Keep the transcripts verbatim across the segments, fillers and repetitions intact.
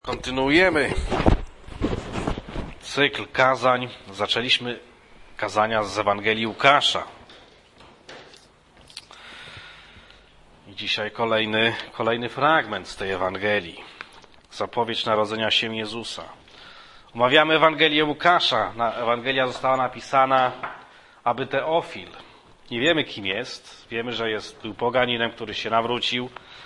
Kontynuujemy cykl kazań. Zaczęliśmy kazania z Ewangelii Łukasza. I dzisiaj kolejny, kolejny fragment z tej Ewangelii. Zapowiedź narodzenia się Jezusa. Omawiamy Ewangelię Łukasza. Ewangelia została napisana, aby Teofil, nie wiemy kim jest, wiemy, że jest, był poganinem, który się nawrócił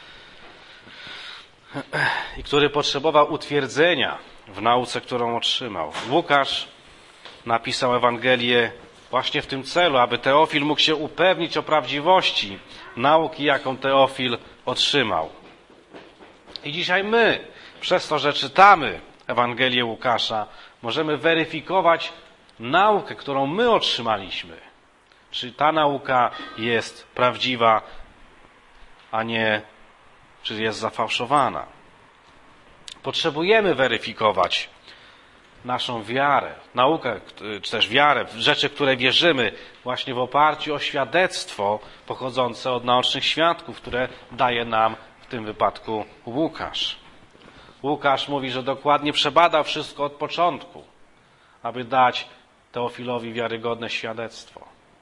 i który potrzebował utwierdzenia w nauce, którą otrzymał. Łukasz napisał Ewangelię właśnie w tym celu, aby Teofil mógł się upewnić o prawdziwości nauki, jaką Teofil otrzymał. I dzisiaj my, przez to, że czytamy Ewangelię Łukasza, możemy weryfikować naukę, którą my otrzymaliśmy. Czy ta nauka jest prawdziwa, a nie czy jest zafałszowana. Potrzebujemy weryfikować naszą wiarę, naukę, czy też wiarę w rzeczy, w które wierzymy, właśnie w oparciu o świadectwo pochodzące od naocznych świadków, które daje nam w tym wypadku Łukasz. Łukasz mówi, że dokładnie przebadał wszystko od początku, aby dać Teofilowi wiarygodne świadectwo.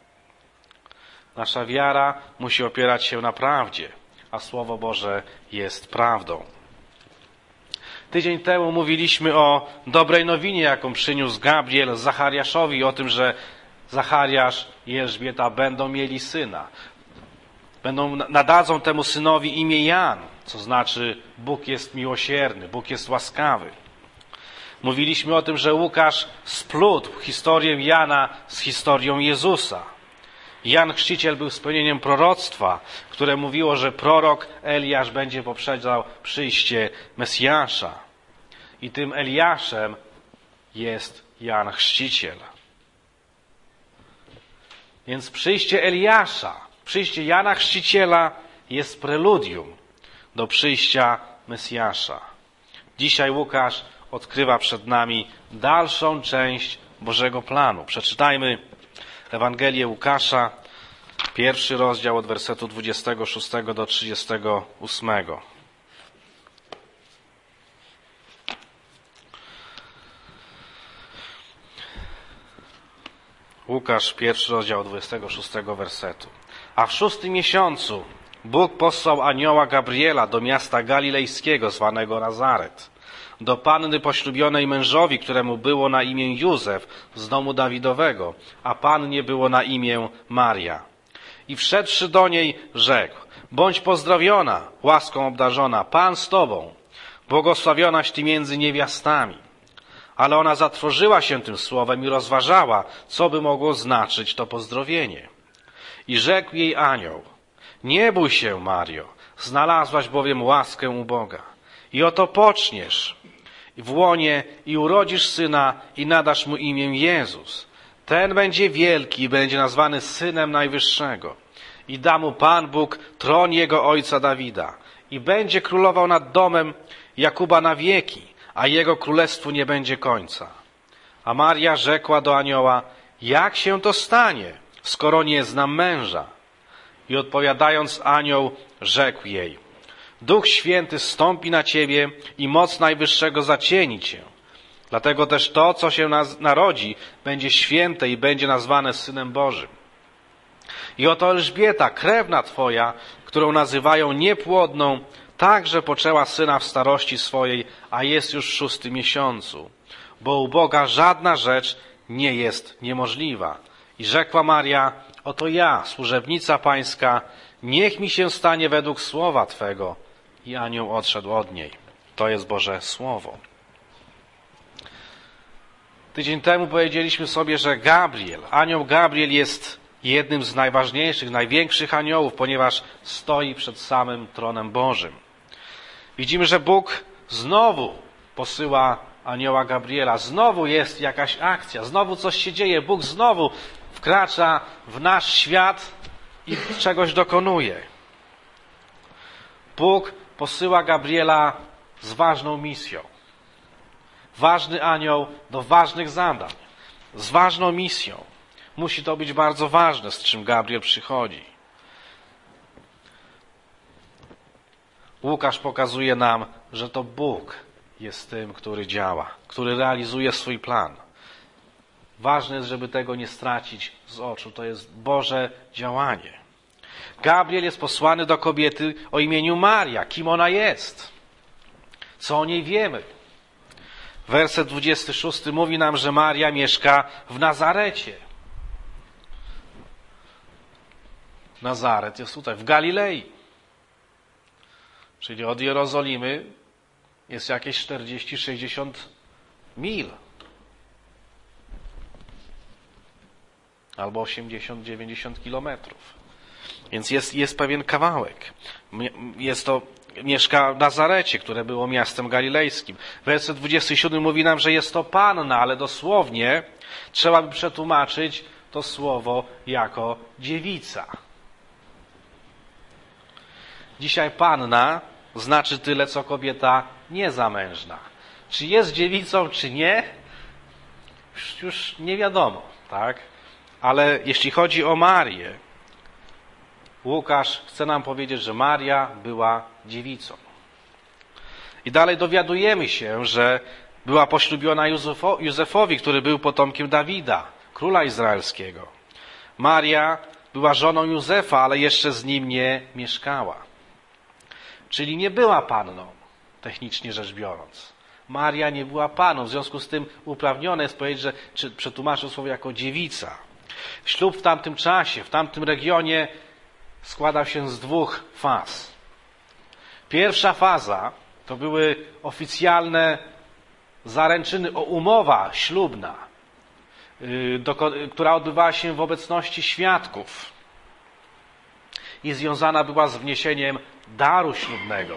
Nasza wiara musi opierać się na prawdzie, a Słowo Boże jest prawdą. Tydzień temu mówiliśmy o dobrej nowinie, jaką przyniósł Gabriel Zachariaszowi, o tym, że Zachariasz i Elżbieta będą mieli syna. Będą, nadadzą temu synowi imię Jan, co znaczy Bóg jest miłosierny, Bóg jest łaskawy. Mówiliśmy o tym, że Łukasz splótł historię Jana z historią Jezusa. Jan Chrzciciel był spełnieniem proroctwa, które mówiło, że prorok Eliasz będzie poprzedzał przyjście Mesjasza. I tym Eliaszem jest Jan Chrzciciel. Więc przyjście Eliasza, przyjście Jana Chrzciciela jest preludium do przyjścia Mesjasza. Dzisiaj Łukasz odkrywa przed nami dalszą część Bożego planu. Przeczytajmy Ewangelię Łukasza, pierwszy rozdział od wersetu dwudziestego szóstego do trzydziestego ósmego. Łukasz, pierwszy rozdział od dwudziestego szóstego wersetu. A w szóstym miesiącu Bóg posłał anioła Gabriela do miasta galilejskiego zwanego Nazaret, do panny poślubionej mężowi, któremu było na imię Józef z domu Dawidowego, a pannie było na imię Maria. I wszedłszy do niej, rzekł: bądź pozdrowiona, łaską obdarzona, Pan z tobą, błogosławionaś ty między niewiastami. Ale ona zatrwożyła się tym słowem i rozważała, co by mogło znaczyć to pozdrowienie. I rzekł jej anioł: nie bój się, Mario, znalazłaś bowiem łaskę u Boga. I oto poczniesz w łonie i urodzisz syna i nadasz mu imię Jezus. Ten będzie wielki i będzie nazwany Synem Najwyższego. I da mu Pan Bóg tron jego ojca Dawida. I będzie królował nad domem Jakuba na wieki, a jego królestwu nie będzie końca. A Maria rzekła do anioła: jak się to stanie, skoro nie znam męża? I odpowiadając anioł rzekł jej: Duch Święty zstąpi na ciebie i moc Najwyższego zacieni cię. Dlatego też to, co się narodzi, będzie święte i będzie nazwane Synem Bożym. I oto Elżbieta, krewna twoja, którą nazywają niepłodną, także poczęła syna w starości swojej, a jest już w szóstym miesiącu. Bo u Boga żadna rzecz nie jest niemożliwa. I rzekła Maria: oto ja, służebnica pańska, niech mi się stanie według słowa twego. I anioł odszedł od niej. To jest Boże Słowo. Tydzień temu powiedzieliśmy sobie, że Gabriel, anioł Gabriel jest jednym z najważniejszych, największych aniołów, ponieważ stoi przed samym tronem Bożym. Widzimy, że Bóg znowu posyła anioła Gabriela. Znowu jest jakaś akcja, znowu coś się dzieje. Bóg znowu wkracza w nasz świat i czegoś dokonuje. Bóg posyła Gabriela z ważną misją. Ważny anioł do ważnych zadań. Z ważną misją. Musi to być bardzo ważne, z czym Gabriel przychodzi. Łukasz pokazuje nam, że to Bóg jest tym, który działa, który realizuje swój plan. Ważne jest, żeby tego nie stracić z oczu. To jest Boże działanie. Gabriel jest posłany do kobiety o imieniu Maria. Kim ona jest? Co o niej wiemy? Werset dwudziesty szósty mówi nam, że Maria mieszka w Nazarecie. Nazaret jest tutaj, w Galilei. Czyli od Jerozolimy jest jakieś czterdzieści sześćdziesiąt mil. Albo osiemdziesiąt dziewięćdziesiąt kilometrów. Więc jest, jest pewien kawałek. Jest to, mieszka w Nazarecie, które było miastem galilejskim. Werset dwudziesty siódmy mówi nam, że jest to panna, ale dosłownie trzeba by przetłumaczyć to słowo jako dziewica. Dzisiaj panna znaczy tyle, co kobieta niezamężna. Czy jest dziewicą, czy nie, już, już nie wiadomo, tak? Ale jeśli chodzi o Marię, Łukasz chce nam powiedzieć, że Maria była dziewicą. I dalej dowiadujemy się, że była poślubiona Józefo, Józefowi, który był potomkiem Dawida, króla izraelskiego. Maria była żoną Józefa, ale jeszcze z nim nie mieszkała. Czyli nie była panną, technicznie rzecz biorąc. Maria nie była panną, w związku z tym uprawnione jest powiedzieć, że, czy przetłumaczył słowo jako dziewica. Ślub w tamtym czasie, w tamtym regionie składał się z dwóch faz. Pierwsza faza to były oficjalne zaręczyny, o umowa ślubna, do, która odbywała się w obecności świadków i związana była z wniesieniem daru ślubnego.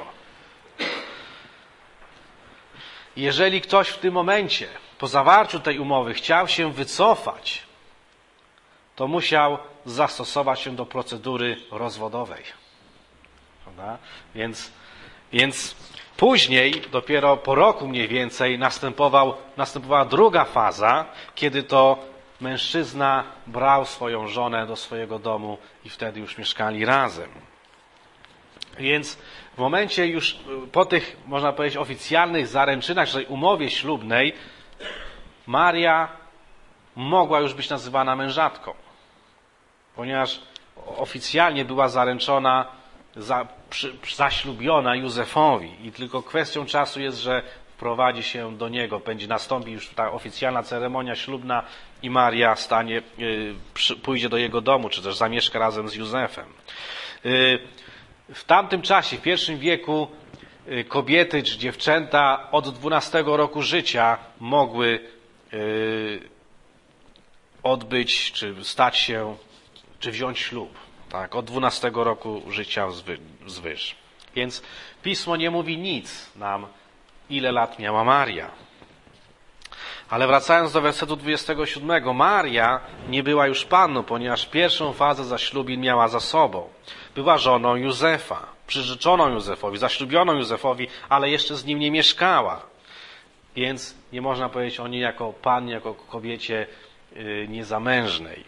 Jeżeli ktoś w tym momencie, po zawarciu tej umowy, chciał się wycofać, to musiał zastosować się do procedury rozwodowej. Prawda? Więc, więc później, dopiero po roku mniej więcej, następował, następowała druga faza, kiedy to mężczyzna brał swoją żonę do swojego domu i wtedy już mieszkali razem. Więc w momencie już po tych, można powiedzieć, oficjalnych zaręczynach, tej umowie ślubnej, Maria mogła już być nazywana mężatką, ponieważ oficjalnie była zaręczona, za, przy, zaślubiona Józefowi i tylko kwestią czasu jest, że wprowadzi się do niego, będzie nastąpi już ta oficjalna ceremonia ślubna i Maria stanie, y, przy, pójdzie do jego domu, czy też zamieszka razem z Józefem. Y, w tamtym czasie, w pierwszym wieku, y, kobiety czy dziewczęta od dwunastego roku życia mogły y, odbyć, czy stać się, czy wziąć ślub. Tak, od dwunastego roku życia wzwyż. Więc Pismo nie mówi nic nam, ile lat miała Maria. Ale wracając do wersetu dwudziestego siódmego, Maria nie była już panną, ponieważ pierwszą fazę zaślubin miała za sobą. Była żoną Józefa, przyrzeczoną Józefowi, zaślubioną Józefowi, ale jeszcze z nim nie mieszkała. Więc nie można powiedzieć o niej jako pannie, jako kobiecie niezamężnej.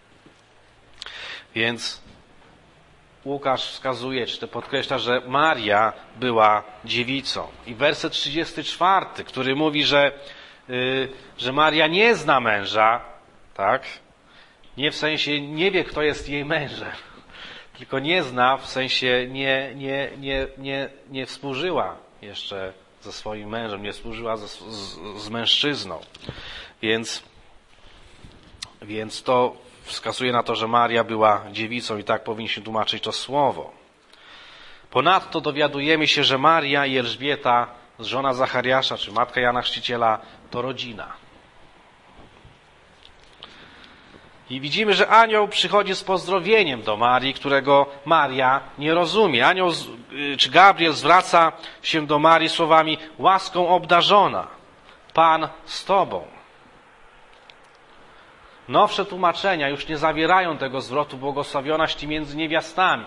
Więc Łukasz wskazuje, czy to podkreśla, że Maria była dziewicą. I werset trzydziesty czwarty, który mówi, że, yy, że Maria nie zna męża, tak? Nie w sensie nie wie, kto jest jej mężem, tylko nie zna, w sensie nie, nie, nie, nie, nie współżyła jeszcze ze swoim mężem, nie współżyła z, z, z mężczyzną. Więc, więc to wskazuje na to, że Maria była dziewicą i tak powinniśmy tłumaczyć to słowo. Ponadto dowiadujemy się, że Maria i Elżbieta, żona Zachariasza, czy matka Jana Chrzciciela, to rodzina. I widzimy, że anioł przychodzi z pozdrowieniem do Marii, którego Maria nie rozumie. Anioł, czy Gabriel zwraca się do Marii słowami: łaską obdarzona, Pan z Tobą. Nowsze tłumaczenia już nie zawierają tego zwrotu błogosławionaś Ty między niewiastami.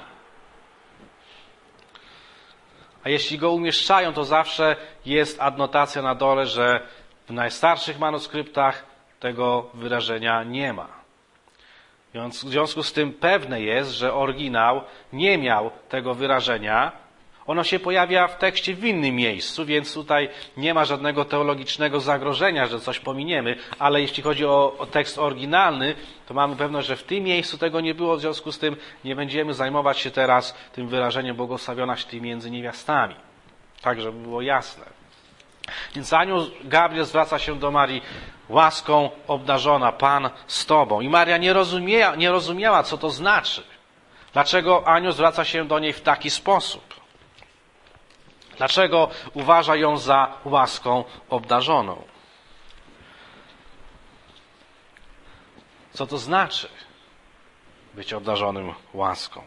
A jeśli go umieszczają, to zawsze jest adnotacja na dole, że w najstarszych manuskryptach tego wyrażenia nie ma. W związku z tym pewne jest, że oryginał nie miał tego wyrażenia. Ono się pojawia w tekście w innym miejscu, więc tutaj nie ma żadnego teologicznego zagrożenia, że coś pominiemy, ale jeśli chodzi o, o tekst oryginalny, to mamy pewność, że w tym miejscu tego nie było, w związku z tym nie będziemy zajmować się teraz tym wyrażeniem błogosławionaś Ty między niewiastami. Tak, żeby było jasne. Więc anioł Gabriel zwraca się do Marii: łaską obdarzona, Pan z Tobą. I Maria nie rozumiała, nie rozumiała, co to znaczy. Dlaczego anioł zwraca się do niej w taki sposób? Dlaczego uważa ją za łaską obdarzoną? Co to znaczy być obdarzonym łaską?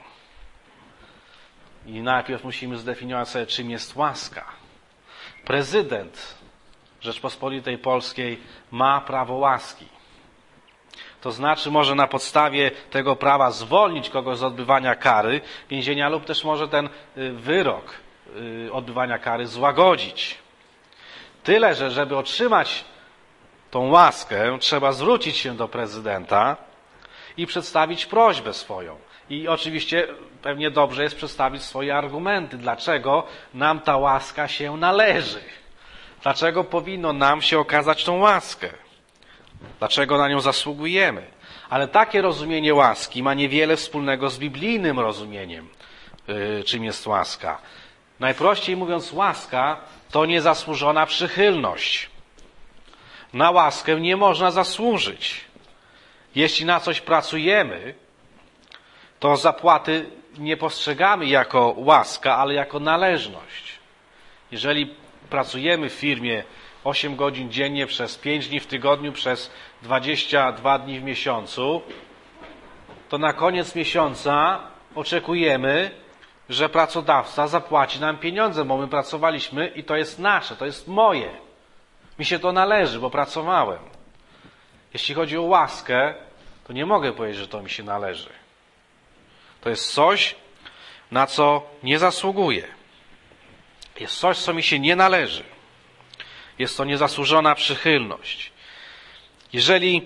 I najpierw musimy zdefiniować sobie, czym jest łaska. Prezydent Rzeczpospolitej Polskiej ma prawo łaski. To znaczy może na podstawie tego prawa zwolnić kogoś z odbywania kary więzienia lub też może ten wyrok odbywania kary złagodzić. Tyle, że żeby otrzymać tą łaskę, trzeba zwrócić się do prezydenta i przedstawić prośbę swoją. I oczywiście pewnie dobrze jest przedstawić swoje argumenty, dlaczego nam ta łaska się należy. Dlaczego powinno nam się okazać tą łaskę? Dlaczego na nią zasługujemy? Ale takie rozumienie łaski ma niewiele wspólnego z biblijnym rozumieniem, yy, czym jest łaska. Najprościej mówiąc, łaska to niezasłużona przychylność. Na łaskę nie można zasłużyć. Jeśli na coś pracujemy, to zapłaty nie postrzegamy jako łaska, ale jako należność. Jeżeli pracujemy w firmie osiem godzin dziennie przez pięć dni w tygodniu, przez dwadzieścia dwa dni w miesiącu, to na koniec miesiąca oczekujemy, że pracodawca zapłaci nam pieniądze, bo my pracowaliśmy i to jest nasze, to jest moje. Mi się to należy, bo pracowałem. Jeśli chodzi o łaskę, to nie mogę powiedzieć, że to mi się należy. To jest coś, na co nie zasługuję. Jest coś, co mi się nie należy. Jest to niezasłużona przychylność. Jeżeli,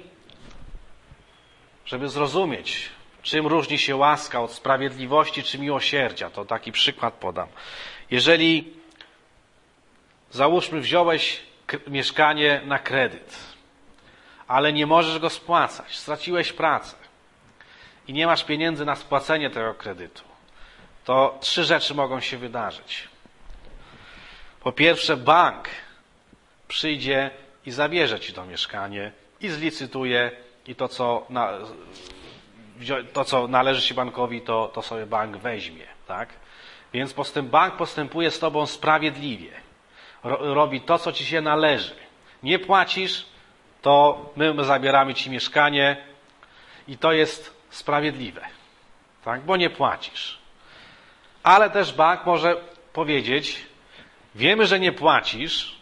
żeby zrozumieć, czym różni się łaska od sprawiedliwości czy miłosierdzia, to taki przykład podam. Jeżeli, załóżmy, wziąłeś mieszkanie na kredyt, ale nie możesz go spłacać, straciłeś pracę i nie masz pieniędzy na spłacenie tego kredytu, to trzy rzeczy mogą się wydarzyć. Po pierwsze, bank przyjdzie i zabierze ci to mieszkanie i zlicytuje i to, co, na, to, co należy się bankowi, to, to sobie bank weźmie. Tak? Więc postęp, bank postępuje z tobą sprawiedliwie. Ro, robi to, co ci się należy. Nie płacisz, to my zabieramy ci mieszkanie i to jest sprawiedliwe. Tak? Bo nie płacisz. Ale też bank może powiedzieć: wiemy, że nie płacisz,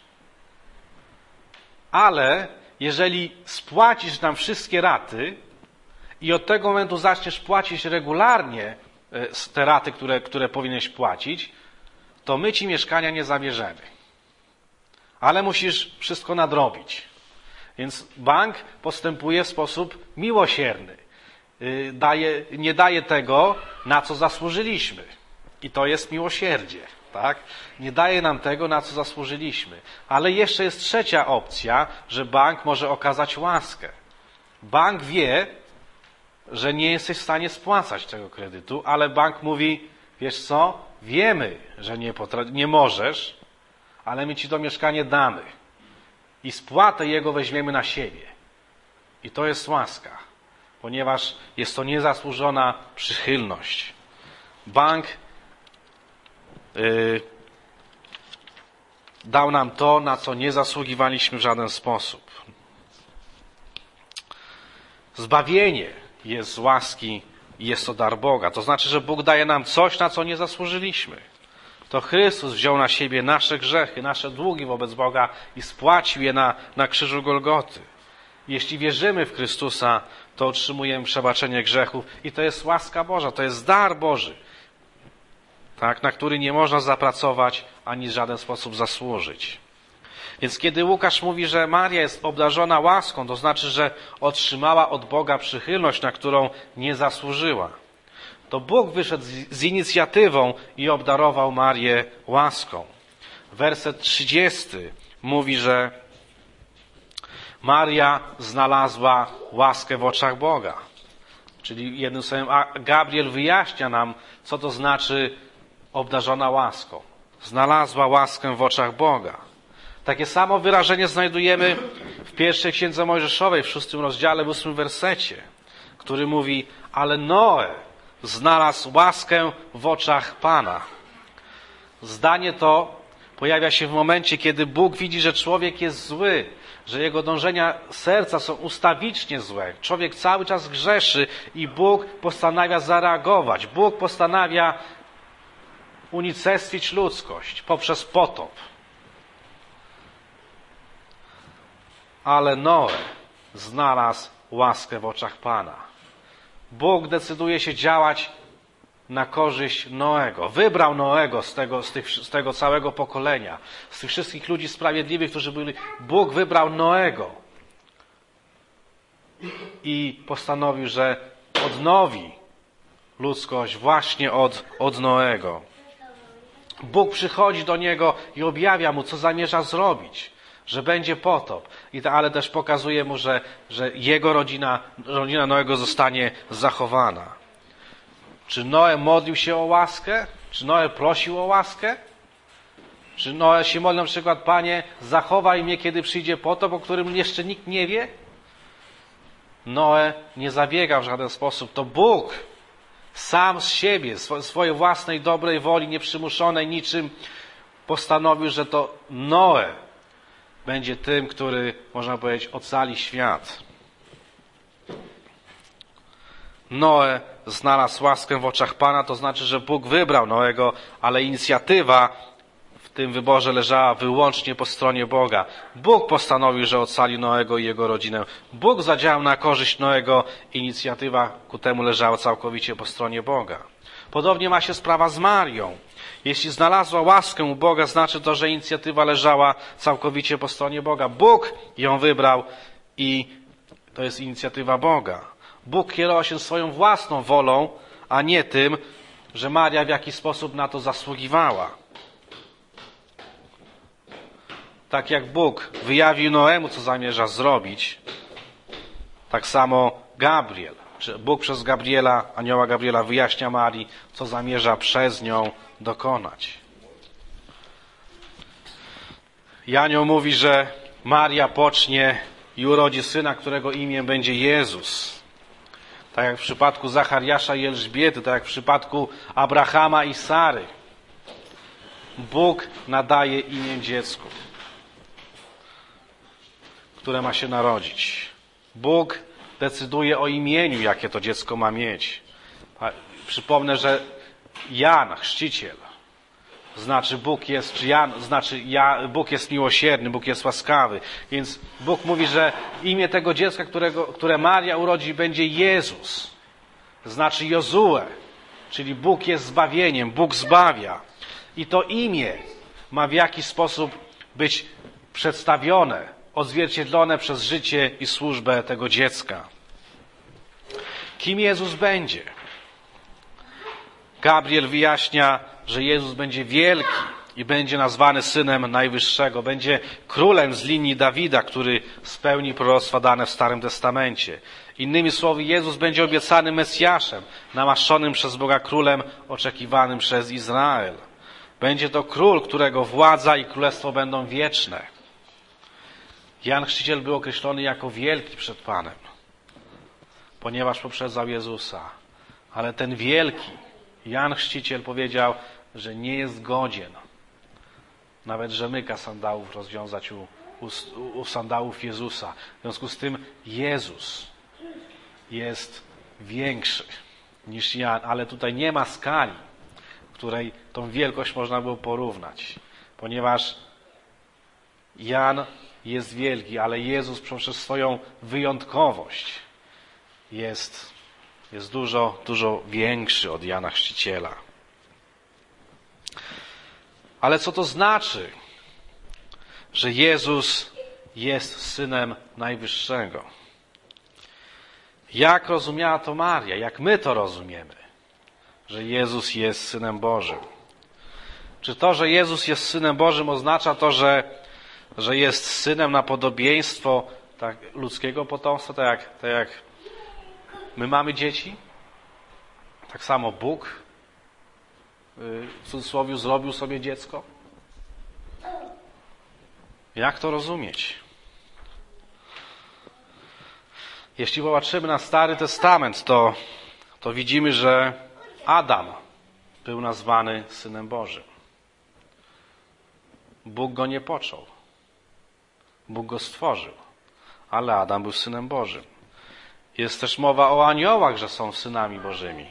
ale jeżeli spłacisz nam wszystkie raty i od tego momentu zaczniesz płacić regularnie te raty, które, które powinieneś płacić, to my ci mieszkania nie zabierzemy. Ale musisz wszystko nadrobić. Więc bank postępuje w sposób miłosierny. Daje, nie daje tego, na co zasłużyliśmy. I to jest miłosierdzie. Tak? Nie daje nam tego, na co zasłużyliśmy. Ale jeszcze jest trzecia opcja, że bank może okazać łaskę. Bank wie, że nie jesteś w stanie spłacać tego kredytu, ale bank mówi: wiesz co, wiemy, że nie, potra- nie możesz, ale my ci to mieszkanie damy. I spłatę jego weźmiemy na siebie. I to jest łaska, ponieważ jest to niezasłużona przychylność. Bank Yy, dał nam to, na co nie zasługiwaliśmy w żaden sposób. Zbawienie jest z łaski i jest to dar Boga. To znaczy, że Bóg daje nam coś, na co nie zasłużyliśmy. To Chrystus wziął na siebie nasze grzechy, nasze długi wobec Boga i spłacił je na, na krzyżu Golgoty. Jeśli wierzymy w Chrystusa, to otrzymujemy przebaczenie grzechów i to jest łaska Boża, to jest dar Boży. Tak, na który nie można zapracować ani w żaden sposób zasłużyć. Więc kiedy Łukasz mówi, że Maria jest obdarzona łaską, to znaczy, że otrzymała od Boga przychylność, na którą nie zasłużyła. To Bóg wyszedł z, z inicjatywą i obdarował Marię łaską. Werset trzydziesty mówi, że Maria znalazła łaskę w oczach Boga. Czyli jednym słowem Gabriel wyjaśnia nam, co to znaczy obdarzona łaską. Znalazła łaskę w oczach Boga. Takie samo wyrażenie znajdujemy w pierwszej księdze Mojżeszowej, w szóstym rozdziale, w ósmym wersecie, który mówi, ale Noe znalazł łaskę w oczach Pana. Zdanie to pojawia się w momencie, kiedy Bóg widzi, że człowiek jest zły, że jego dążenia serca są ustawicznie złe. Człowiek cały czas grzeszy i Bóg postanawia zareagować. Bóg postanawia unicestwić ludzkość poprzez potop. Ale Noe znalazł łaskę w oczach Pana. Bóg decyduje się działać na korzyść Noego. Wybrał Noego z tego, z, tych, z tego całego pokolenia, z tych wszystkich ludzi sprawiedliwych, którzy byli. Bóg wybrał Noego i postanowił, że odnowi ludzkość właśnie od, od Noego. Bóg przychodzi do niego i objawia mu, co zamierza zrobić, że będzie potop, I ta, ale też pokazuje mu, że, że jego rodzina, rodzina Noego zostanie zachowana. Czy Noe modlił się o łaskę? Czy Noe prosił o łaskę? Czy Noe się modlił na przykład, Panie, zachowaj mnie, kiedy przyjdzie potop, o którym jeszcze nikt nie wie? Noe nie zabiegał w żaden sposób. To Bóg sam z siebie, swojej własnej dobrej woli, nieprzymuszonej niczym, postanowił, że to Noe będzie tym, który, można powiedzieć, ocali świat. Noe znalazł łaskę w oczach Pana, to znaczy, że Bóg wybrał Noego, ale inicjatywa w tym wyborze leżała wyłącznie po stronie Boga. Bóg postanowił, że ocali Noego i jego rodzinę. Bóg zadziałał na korzyść Noego, inicjatywa ku temu leżała całkowicie po stronie Boga. Podobnie ma się sprawa z Marią. Jeśli znalazła łaskę u Boga, znaczy to, że inicjatywa leżała całkowicie po stronie Boga. Bóg ją wybrał i to jest inicjatywa Boga. Bóg kierował się swoją własną wolą, a nie tym, że Maria w jakiś sposób na to zasługiwała. Tak jak Bóg wyjawił Noemu, co zamierza zrobić, tak samo Gabriel, czy Bóg przez Gabriela, anioła Gabriela wyjaśnia Marii, co zamierza przez nią dokonać. I anioł mówi, że Maria pocznie i urodzi syna, którego imię będzie Jezus. Tak jak w przypadku Zachariasza i Elżbiety, tak jak w przypadku Abrahama i Sary. Bóg nadaje imię dziecku, które ma się narodzić. Bóg decyduje o imieniu, jakie to dziecko ma mieć. Przypomnę, że Jan, chrzciciel, znaczy Bóg jest, czy Jan, znaczy ja, Bóg jest miłosierny, Bóg jest łaskawy. Więc Bóg mówi, że imię tego dziecka, którego, które Maria urodzi, będzie Jezus. Znaczy Jozue, czyli Bóg jest zbawieniem, Bóg zbawia. I to imię ma w jakiś sposób być przedstawione, odzwierciedlone przez życie i służbę tego dziecka. Kim Jezus będzie? Gabriel wyjaśnia, że Jezus będzie wielki i będzie nazwany Synem Najwyższego. Będzie królem z linii Dawida, który spełni proroctwa dane w Starym Testamencie. Innymi słowy, Jezus będzie obiecanym Mesjaszem, namaszczonym przez Boga królem, oczekiwanym przez Izrael. Będzie to król, którego władza i królestwo będą wieczne. Jan Chrzciciel był określony jako wielki przed Panem, ponieważ poprzedzał Jezusa. Ale ten wielki Jan Chrzciciel powiedział, że nie jest godzien nawet rzemyka sandałów rozwiązać u, u, u sandałów Jezusa. W związku z tym Jezus jest większy niż Jan, ale tutaj nie ma skali, w której tą wielkość można było porównać, ponieważ Jan jest wielki, ale Jezus przez swoją wyjątkowość jest, jest dużo, dużo większy od Jana Chrzciciela. Ale co to znaczy, że Jezus jest Synem Najwyższego? Jak rozumiała to Maria? Jak my to rozumiemy? że Jezus jest Synem Bożym. Czy to, że Jezus jest Synem Bożym, oznacza to, że, że jest Synem na podobieństwo tak, ludzkiego potomstwa, tak jak, tak jak my mamy dzieci? Tak samo Bóg w cudzysłowie zrobił sobie dziecko? Jak to rozumieć? Jeśli popatrzymy na Stary Testament, to, to widzimy, że Adam był nazwany Synem Bożym. Bóg go nie począł. Bóg go stworzył. Ale Adam był Synem Bożym. Jest też mowa o aniołach, że są synami Bożymi.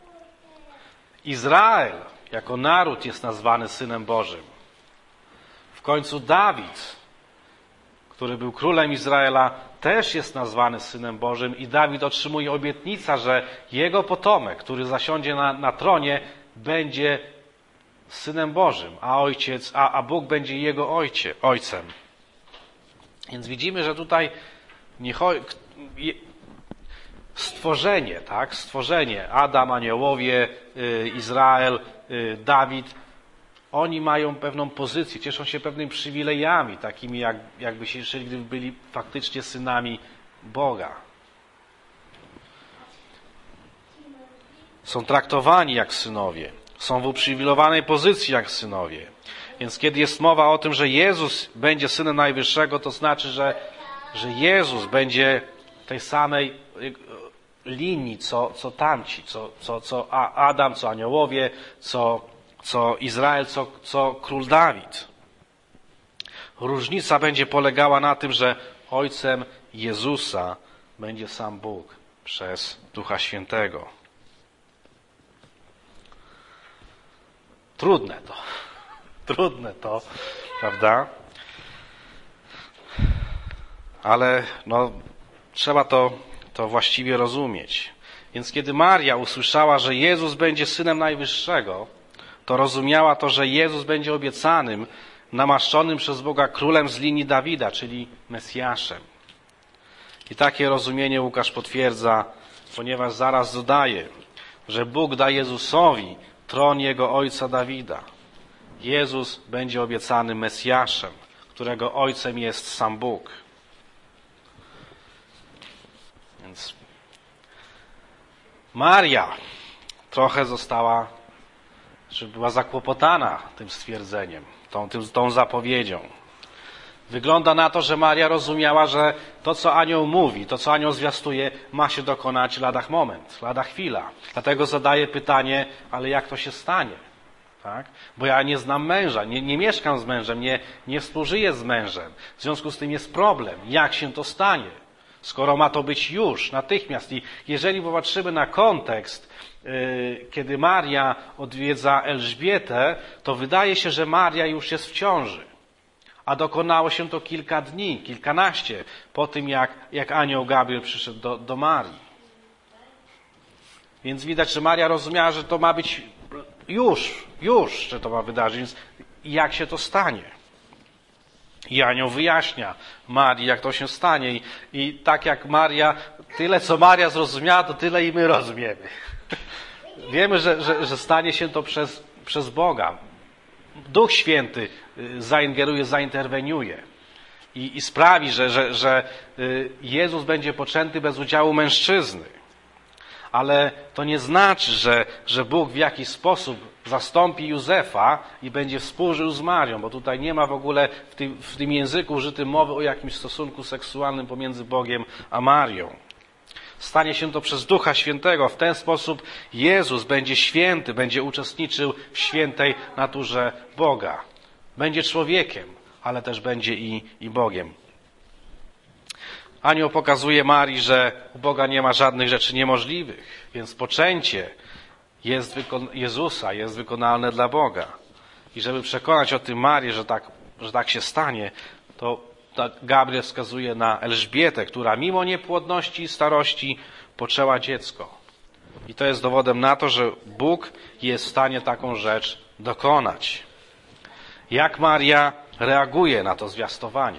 Izrael jako naród jest nazwany Synem Bożym. W końcu Dawid, który był królem Izraela, też jest nazwany Synem Bożym i Dawid otrzymuje obietnicę, że jego potomek, który zasiądzie na, na tronie, będzie Synem Bożym, a ojciec, a, a Bóg będzie jego ojcie, ojcem. Więc widzimy, że tutaj nie chodzi, stworzenie, tak? Stworzenie, Adam, aniołowie, y, Izrael, y, Dawid, oni mają pewną pozycję, cieszą się pewnymi przywilejami, takimi jak, jakby się cieszyli, gdyby byli faktycznie synami Boga. Są traktowani jak synowie. Są w uprzywilejowanej pozycji jak synowie. Więc kiedy jest mowa o tym, że Jezus będzie Synem Najwyższego, to znaczy, że, że Jezus będzie tej samej linii, co, co tamci, co, co, co Adam, co aniołowie, co, co Izrael, co, co król Dawid. Różnica będzie polegała na tym, że Ojcem Jezusa będzie sam Bóg przez Ducha Świętego. Trudne to. Trudne to, prawda? Ale no, trzeba to, to właściwie rozumieć. Więc kiedy Maria usłyszała, że Jezus będzie Synem Najwyższego, to rozumiała to, że Jezus będzie obiecanym, namaszczonym przez Boga królem z linii Dawida, czyli Mesjaszem. I takie rozumienie Łukasz potwierdza, ponieważ zaraz dodaje, że Bóg da Jezusowi tron jego ojca Dawida. Jezus będzie obiecany Mesjaszem, którego ojcem jest sam Bóg. Więc Maria trochę została, czy była zakłopotana tym stwierdzeniem, tą, tym, tą zapowiedzią. Wygląda na to, że Maria rozumiała, że to, co anioł mówi, to, co anioł zwiastuje, ma się dokonać lada moment, lada chwila. Dlatego zadaje pytanie, ale jak to się stanie? Tak? Bo ja nie znam męża, nie, nie mieszkam z mężem, nie, nie współżyję z mężem. W związku z tym jest problem. Jak się to stanie? Skoro ma to być już, natychmiast. I jeżeli popatrzymy na kontekst, yy, kiedy Maria odwiedza Elżbietę, to wydaje się, że Maria już jest w ciąży. A dokonało się to kilka dni, kilkanaście po tym, jak, jak anioł Gabriel przyszedł do, do Marii. Więc widać, że Maria rozumiała, że to ma być już, już, że to ma wydarzyć. Więc jak się to stanie? I anioł wyjaśnia Marii, jak to się stanie. I, i tak jak Maria, tyle co Maria zrozumiała, to tyle i my rozumiemy. Wiemy, że, że, że stanie się to przez, przez Boga. Duch Święty zaingeruje, zainterweniuje i, i sprawi, że, że, że Jezus będzie poczęty bez udziału mężczyzny. Ale to nie znaczy, że, że Bóg w jakiś sposób zastąpi Józefa i będzie współżył z Marią, bo tutaj nie ma w ogóle w tym, w tym języku użytym mowy o jakimś stosunku seksualnym pomiędzy Bogiem a Marią. Stanie się to przez Ducha Świętego. W ten sposób Jezus będzie święty, będzie uczestniczył w świętej naturze Boga. Będzie człowiekiem, ale też będzie i, i Bogiem. Anioł pokazuje Marii, że u Boga nie ma żadnych rzeczy niemożliwych, więc poczęcie jest wykon- Jezusa jest wykonalne dla Boga. I żeby przekonać o tym Marię, że tak, że tak się stanie, to Gabriel wskazuje na Elżbietę, która mimo niepłodności i starości poczęła dziecko. I to jest dowodem na to, że Bóg jest w stanie taką rzecz dokonać. Jak Maria reaguje na to zwiastowanie?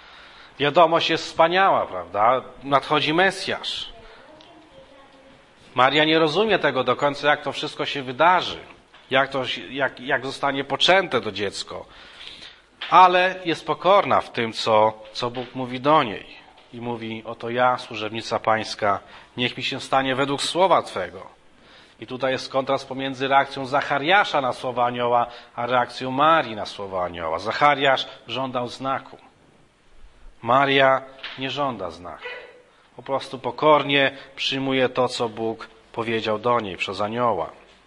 Wiadomość jest wspaniała, prawda? Nadchodzi Mesjasz. Maria nie rozumie tego do końca, jak to wszystko się wydarzy, jak, to, jak, jak zostanie poczęte to dziecko. Ale jest pokorna w tym, co, co Bóg mówi do niej. I mówi, oto ja, służebnica Pańska, niech mi się stanie według słowa Twego. I tutaj jest kontrast pomiędzy reakcją Zachariasza na słowa anioła, a reakcją Marii na słowa anioła. Zachariasz żądał znaku. Maria nie żąda znaku. Po prostu pokornie przyjmuje to, co Bóg powiedział do niej przez anioła.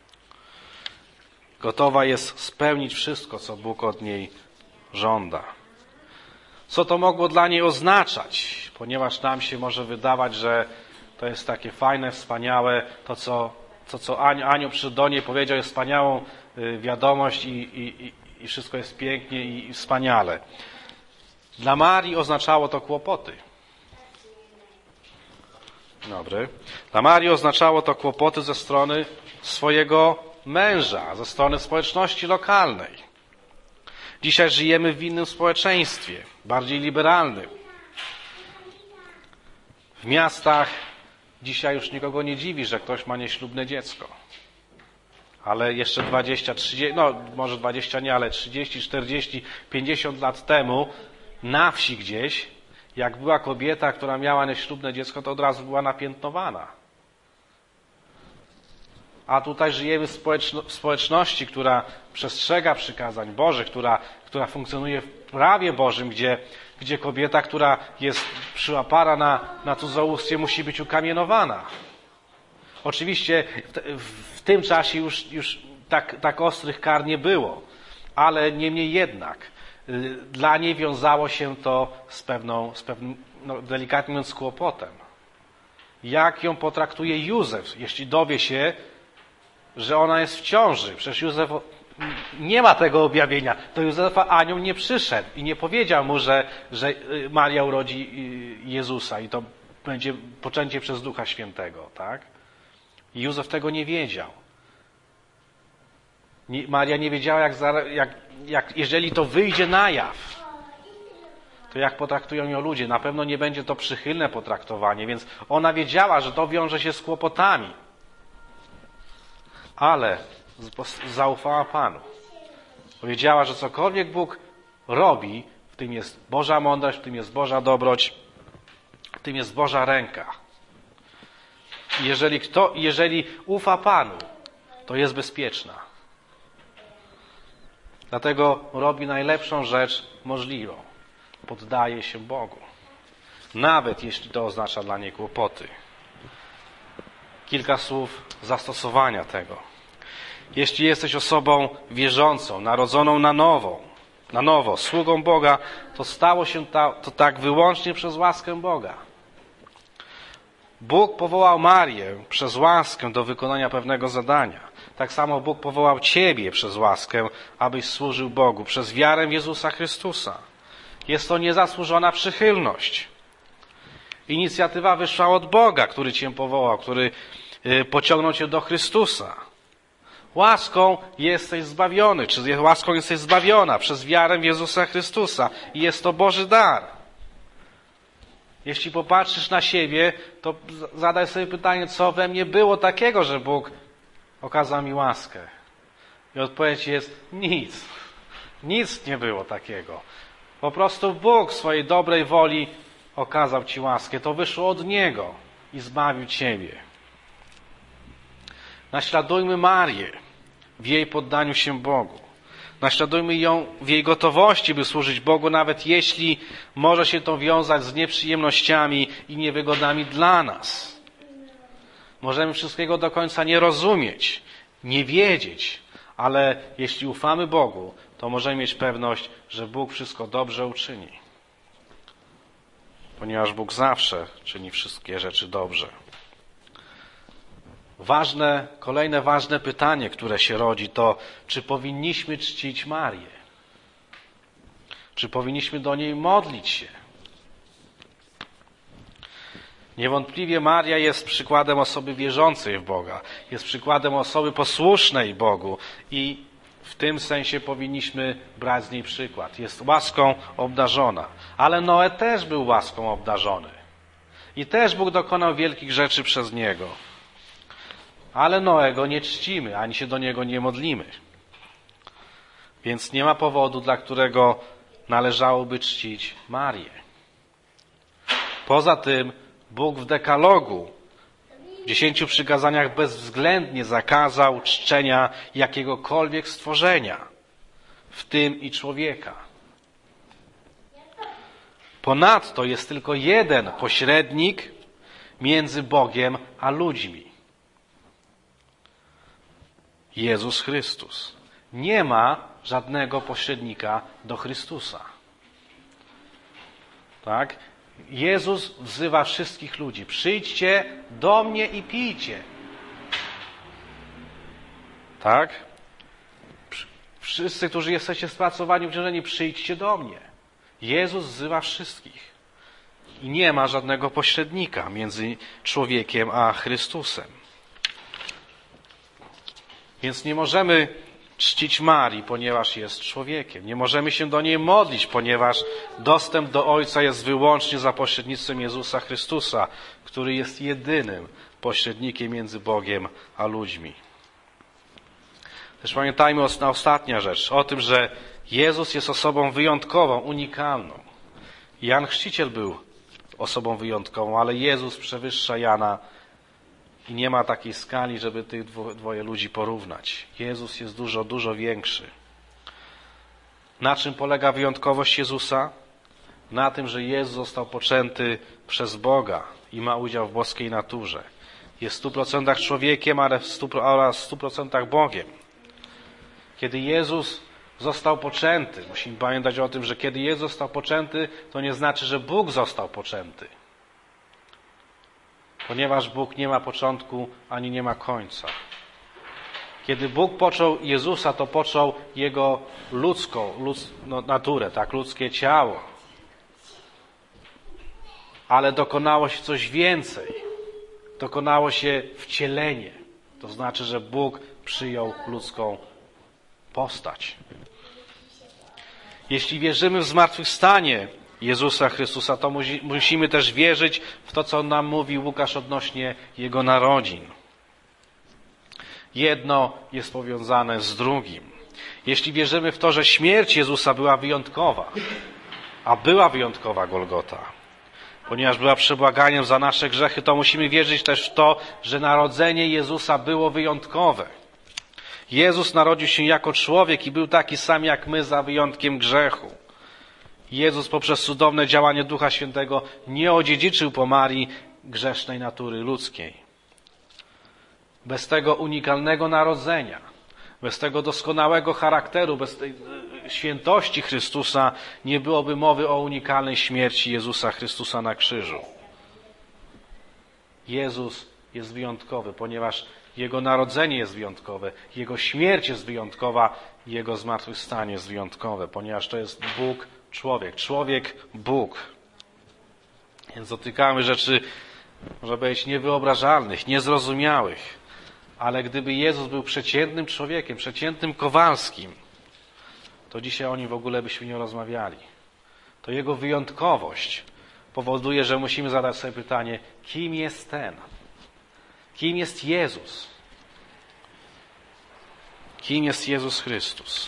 Gotowa jest spełnić wszystko, co Bóg od niej żąda. Co to mogło dla niej oznaczać? Ponieważ nam się może wydawać, że to jest takie fajne, wspaniałe, to co, to, co Anioł przyszedł do niej powiedział, jest wspaniałą wiadomość i, i, i wszystko jest pięknie i wspaniale. Dla Marii oznaczało to kłopoty. Dobry. Dla Marii oznaczało to kłopoty ze strony swojego męża, ze strony społeczności lokalnej. Dzisiaj żyjemy w innym społeczeństwie, bardziej liberalnym. W miastach dzisiaj już nikogo nie dziwi, że ktoś ma nieślubne dziecko. Ale jeszcze dwadzieścia, trzydzieści, no może dwadzieścia nie, ale trzydzieści, czterdzieści, pięćdziesiąt lat temu na wsi gdzieś, jak była kobieta, która miała nieślubne dziecko, to od razu była napiętnowana. A tutaj żyjemy w, społeczno, w społeczności, która przestrzega przykazań Bożych, która, która funkcjonuje w prawie Bożym, gdzie, gdzie kobieta, która jest przyłapana na, na cudzołóstwie, musi być ukamienowana. Oczywiście w, w tym czasie już, już tak, tak ostrych kar nie było, ale niemniej jednak y, dla niej wiązało się to z pewną, z pewnym, no, delikatnie mówiąc, kłopotem. Jak ją potraktuje Józef, jeśli dowie się, że ona jest w ciąży? Przecież Józef nie ma tego objawienia. Do Józefa anioł nie przyszedł i nie powiedział mu, że, że Maria urodzi Jezusa i to będzie poczęcie przez Ducha Świętego, tak? I Józef tego nie wiedział. Nie, Maria nie wiedziała, jak, jak, jak jeżeli to wyjdzie na jaw, to jak potraktują ją ludzie. Na pewno nie będzie to przychylne potraktowanie, więc ona wiedziała, że to wiąże się z kłopotami. Ale zaufała Panu. Powiedziała, że cokolwiek Bóg robi, w tym jest Boża mądrość, w tym jest Boża dobroć, w tym jest Boża ręka. I jeżeli kto, jeżeli ufa Panu, to jest bezpieczna. Dlatego robi najlepszą rzecz możliwą. Poddaje się Bogu. Nawet jeśli to oznacza dla niej kłopoty. Kilka słów zastosowania tego. Jeśli jesteś osobą wierzącą, narodzoną na nowo, na nowo, sługą Boga, to stało się ta, to tak wyłącznie przez łaskę Boga. Bóg powołał Marię przez łaskę do wykonania pewnego zadania. Tak samo Bóg powołał ciebie przez łaskę, abyś służył Bogu, przez wiarę w Jezusa Chrystusa. Jest to niezasłużona przychylność. Inicjatywa wyszła od Boga, który cię powołał, który pociągnął cię do Chrystusa. Łaską jesteś zbawiony, czy łaską jesteś zbawiona przez wiarę w Jezusa Chrystusa. I jest to Boży dar. Jeśli popatrzysz na siebie, to zadaj sobie pytanie, co we mnie było takiego, że Bóg okazał mi łaskę. I odpowiedź jest nic. Nic nie było takiego. Po prostu Bóg w swojej dobrej woli okazał ci łaskę. To wyszło od Niego i zbawił ciebie. Naśladujmy Marię w jej poddaniu się Bogu. Naśladujmy ją w jej gotowości, by służyć Bogu, nawet jeśli może się to wiązać z nieprzyjemnościami i niewygodami dla nas. Możemy wszystkiego do końca nie rozumieć, nie wiedzieć, ale jeśli ufamy Bogu, to możemy mieć pewność, że Bóg wszystko dobrze uczyni. Ponieważ Bóg zawsze czyni wszystkie rzeczy dobrze. Ważne, kolejne ważne pytanie, które się rodzi, to czy powinniśmy czcić Marię? Czy powinniśmy do niej modlić się? Niewątpliwie Maria jest przykładem osoby wierzącej w Boga. Jest przykładem osoby posłusznej Bogu i w tym sensie powinniśmy brać z niej przykład. Jest łaską obdarzona. Ale Noe też był łaską obdarzony. I też Bóg dokonał wielkich rzeczy przez niego. Ale Noego nie czcimy, ani się do niego nie modlimy. Więc nie ma powodu, dla którego należałoby czcić Marię. Poza tym Bóg w dekalogu, w dziesięciu przykazaniach bezwzględnie zakazał czczenia jakiegokolwiek stworzenia, w tym i człowieka. Ponadto jest tylko jeden pośrednik między Bogiem a ludźmi. Jezus Chrystus. Nie ma żadnego pośrednika do Chrystusa. Tak? Jezus wzywa wszystkich ludzi. Przyjdźcie do mnie i pijcie. Tak? Wszyscy, którzy jesteście spracowani, obciążeni, przyjdźcie do mnie. Jezus wzywa wszystkich. I nie ma żadnego pośrednika między człowiekiem a Chrystusem. Więc nie możemy czcić Marii, ponieważ jest człowiekiem. Nie możemy się do niej modlić, ponieważ dostęp do Ojca jest wyłącznie za pośrednictwem Jezusa Chrystusa, który jest jedynym pośrednikiem między Bogiem a ludźmi. Też pamiętajmy na ostatnia rzecz, o tym, że Jezus jest osobą wyjątkową, unikalną. Jan Chrzciciel był osobą wyjątkową, ale Jezus przewyższa Jana i nie ma takiej skali, żeby tych dwoje ludzi porównać. Jezus jest dużo, dużo większy. Na czym polega wyjątkowość Jezusa? Na tym, że Jezus został poczęty przez Boga i ma udział w boskiej naturze. Jest w stu procentach człowiekiem, ale w stu, oraz w stu procentach Bogiem. Kiedy Jezus został poczęty, musimy pamiętać o tym, że kiedy Jezus został poczęty, to nie znaczy, że Bóg został poczęty. Ponieważ Bóg nie ma początku, ani nie ma końca. Kiedy Bóg począł Jezusa, to począł Jego ludzką ludz, no, naturę, tak, ludzkie ciało. Ale dokonało się coś więcej. Dokonało się wcielenie. To znaczy, że Bóg przyjął ludzką postać. Jeśli wierzymy w zmartwychwstanie Jezusa Chrystusa, to musimy też wierzyć w to, co nam mówi Łukasz odnośnie Jego narodzin. Jedno jest powiązane z drugim. Jeśli wierzymy w to, że śmierć Jezusa była wyjątkowa, a była wyjątkowa Golgota, ponieważ była przebłaganiem za nasze grzechy, to musimy wierzyć też w to, że narodzenie Jezusa było wyjątkowe. Jezus narodził się jako człowiek i był taki sam jak my, za wyjątkiem grzechu. Jezus poprzez cudowne działanie Ducha Świętego nie odziedziczył po Marii grzesznej natury ludzkiej. Bez tego unikalnego narodzenia, bez tego doskonałego charakteru, bez tej świętości Chrystusa nie byłoby mowy o unikalnej śmierci Jezusa Chrystusa na krzyżu. Jezus jest wyjątkowy, ponieważ Jego narodzenie jest wyjątkowe, Jego śmierć jest wyjątkowa, Jego zmartwychwstanie jest wyjątkowe, ponieważ to jest Bóg, człowiek. Człowiek, Bóg. Więc dotykamy rzeczy, może powiedzieć, niewyobrażalnych, niezrozumiałych. Ale gdyby Jezus był przeciętnym człowiekiem, przeciętnym Kowalskim, to dzisiaj o Nim w ogóle byśmy nie rozmawiali. To Jego wyjątkowość powoduje, że musimy zadać sobie pytanie, kim jest ten? Kim jest Jezus? Kim jest Jezus Chrystus?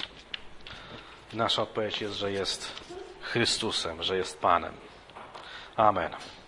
Nasza odpowiedź jest, że jest Chrystusem, że jest Panem. Amen.